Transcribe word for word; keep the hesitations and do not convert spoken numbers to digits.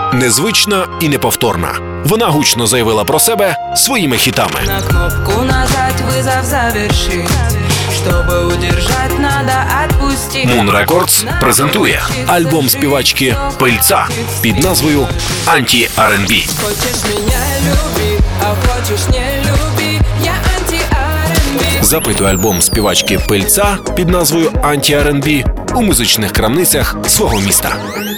Незвична і неповторна. Вона гучно заявила про себе своїми хітами. На кнопку нажать, вызов завершить. Чтобы удержать, надо отпустить. Moon Records презентує альбом співачки Пильця під назвою «Анті-ар енд бі». Хочешь меня люби, а хочешь не люби, я анти-ар енд бі. Запитуй альбом співачки Пильця під назвою «Анті-ар енд бі» у музичних крамницях свого міста.